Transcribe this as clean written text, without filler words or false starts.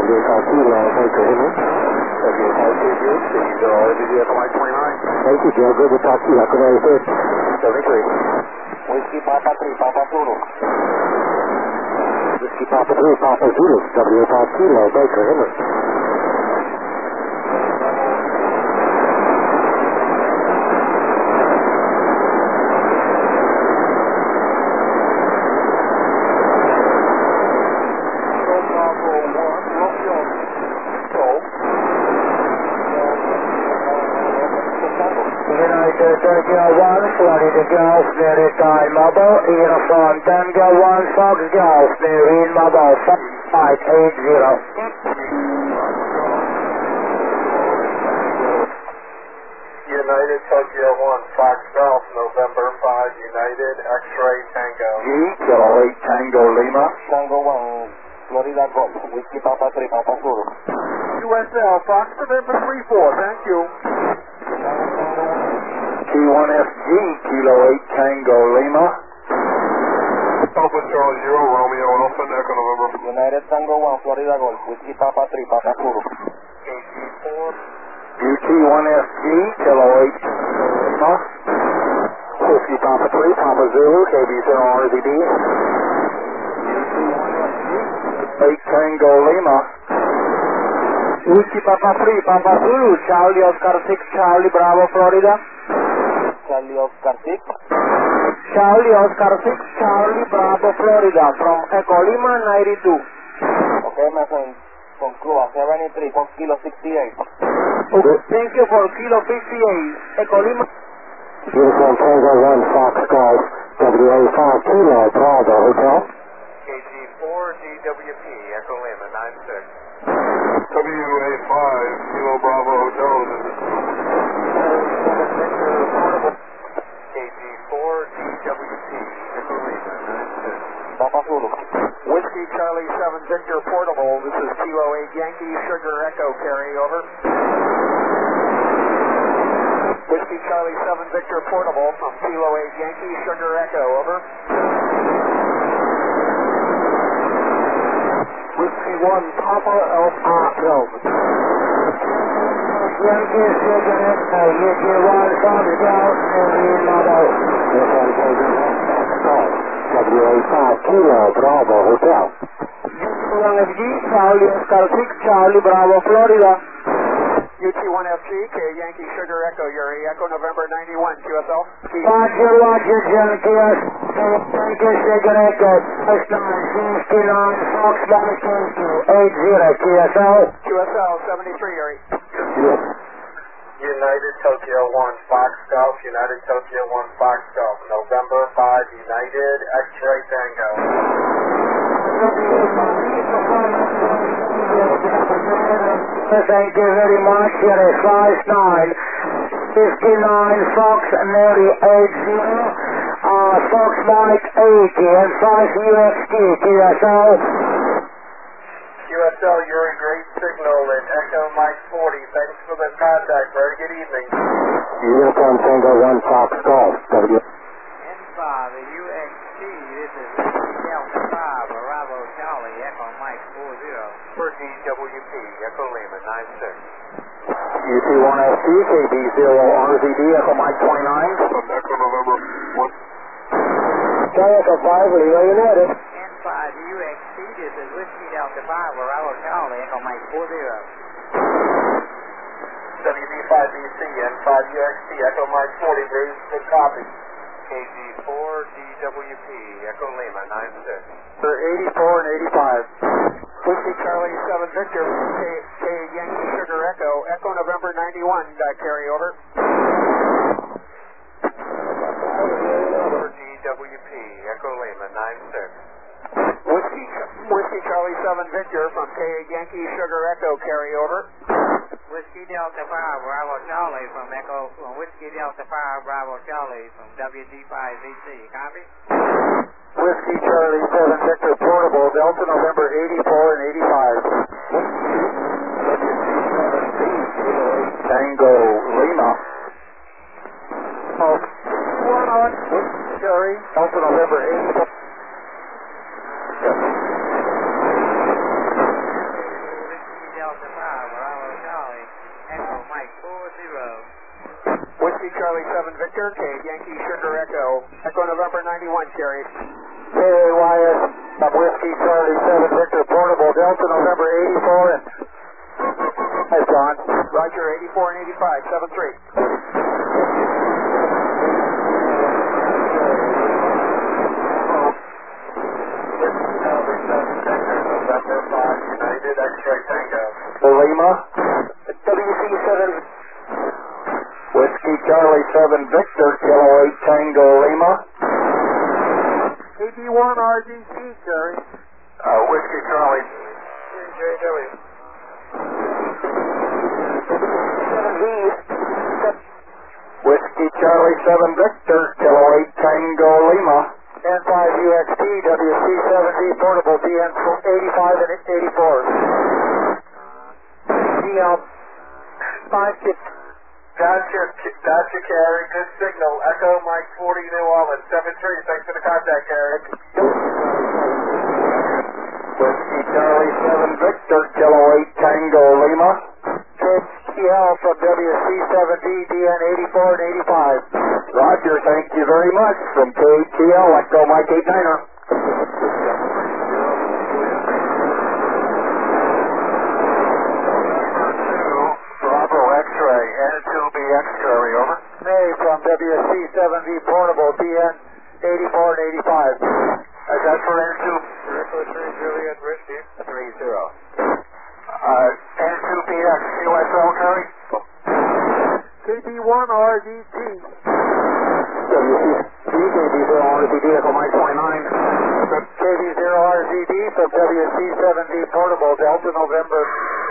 Kilo, Baker Henry. Thank you, Joe. Good to talk to you. How can I assist? 73. Whiskey Papa 3, Papa Zulu. Whiskey Papa 3, Papa Zulu. W5 Kilo, Baker Henry. Tokyo 1, Florida Golf, Verify Mobile, Uniform Tango 1, Fox Golf, Marine Mobile, 580. United Tokyo 1, Fox Golf, November 5, United X-Ray Tango. G, Kilo 8 Tango Lima. Tango 1, Florida Golf, Whiskey Papa 3, Papa Zulu. USL, Fox November 3-4, thank you. T1FG, Kilo 8 Tango Lima. Alpha Charlie 0, Romeo Alpha, Echo November. United Tango 1, Florida Golf, Whiskey Papa 3, Papa Zulu. KG4. UT1FG, Kilo 8 Lima. Whiskey Papa 3, Papa Zulu, KB0 RZD. UT1FG, 8 Tango Lima. Whiskey Papa 3, Papa Zulu, Charlie Oscar 6, Charlie Bravo, Florida. Charlie Oscar 6. Charlie Oscar 6, Charlie Bravo, Florida, from Echo Lima 92. Okay, my friend, from Cuba 73, for Kilo 68. Okay, thank you for Kilo 58, Echo Lima. Uniform Tango 1, Fox Golf, WA5 Kilo, Bravo, Hotel. KG4, DWP, Echo Lima 96. WA5, Kilo Bravo Hotel. KG4, DWP, Echo Lima 96. Papa Zulu. Whiskey Charlie 7 Victor Portable, this is Kilo 8 Yankee Sugar Echo, carry over. Whiskey Charlie 7 Victor Portable from Kilo 8 Yankee Sugar Echo, over. Whiskey 1, Papa Alpha Delta. Yankee Sugar Echo, Yankee 1, Fox Golf, Marine Mobile. Uniform Tango 1, Fox Golf, WA5 Kilo, Bravo, Hotel. UT1FG, Charlie Oscar 6, Charlie Bravo, Florida. UT1FG, K Yankee Sugar Echo, Yuri Echo November 91, QSL. Roger, Yankee Sugar Echo, S9, 69, Fox Golf, 80, QSL. QSL 73, Yuri. Yes. United Tokyo 1, Fox Golf, United Tokyo 1, Fox Golf, November 5, United X-Ray Tango. Thank you very much. Here is 59, 59, Fox Mary 80, Fox Mike 80, and 5 UXT, QSL. QSL, you're a great signal at Echo Mike 40. Thanks for the contact. Very good evening. Uniform Tango 1, Fox Golf, W. N5, the UXT, this is Delta 5, Bravo Charlie, Echo Mike 40. For DWP, Echo Lima 96. UT1FT, KB0 RZD, Echo Mike 29. From Echo November 1. Echo 5, Lima United. N5, the UXT, this is Whiskey Delta 5, Bravo Charlie, Echo Mike 40. WB5BC, N5UXT, Echo Mike 40, Bruce, good copy. KG4, DWP, Echo Lima 96. For 84 and 85. Whiskey Charlie 7 Victor, K Yankee Sugar Echo, Echo November 91, carry over. For DWP, Echo Lima 96. Whiskey Charlie 7 Victor from K Yankee Sugar Echo, carry over. Whiskey Delta 5, Bravo Charlie from Whiskey Delta 5, Bravo Charlie from WD5VC. Copy? Whiskey Charlie 7 Victor Portable, Delta November 84 and 85. Tango Lima. Cherry, Delta November 84. Whiskey Charlie 7 Victor, K Yankee Sugar Echo, Echo November 91 Cherry. KAYS of Whiskey Charlie 7 Victor Portable Delta November 84 and that's John. Roger, 84 and 85, 7-3. November 5, United X-Ray Tango. Lima. WC7. Whiskey Charlie 7 Victor, Kilo 8 Tango Lima. AB1 RGT, Cherry. Whiskey Charlie. JW. 7V. Whiskey Charlie 7 Victor, Kilo 8 Tango Lima. N5 UXT, WC7D Portable, DN 85 and 84. DL 550. Gotcha, Carrie. Good signal. Echo Mike 40 New Orleans. 7-3. Thanks for the contact, Carrie. Whiskey Charlie 7 Victor, Kilo 8 Tango Lima. KTL from WC7D, DN 84 and 85. Roger, thank you very much. From KTL, Echo Mike 89er. Bravo X-Ray. N2BX, Charlie, over. May from WC7D Portable, DN 84 and 85. Is that for N2? Echo 3 Juliet Whiskey. 30. N2BX, QSL, Carrie? KB1 RGT. WC0 RZD, Echo Mike 29. KB0 RZD from WC7D Portable, Delta November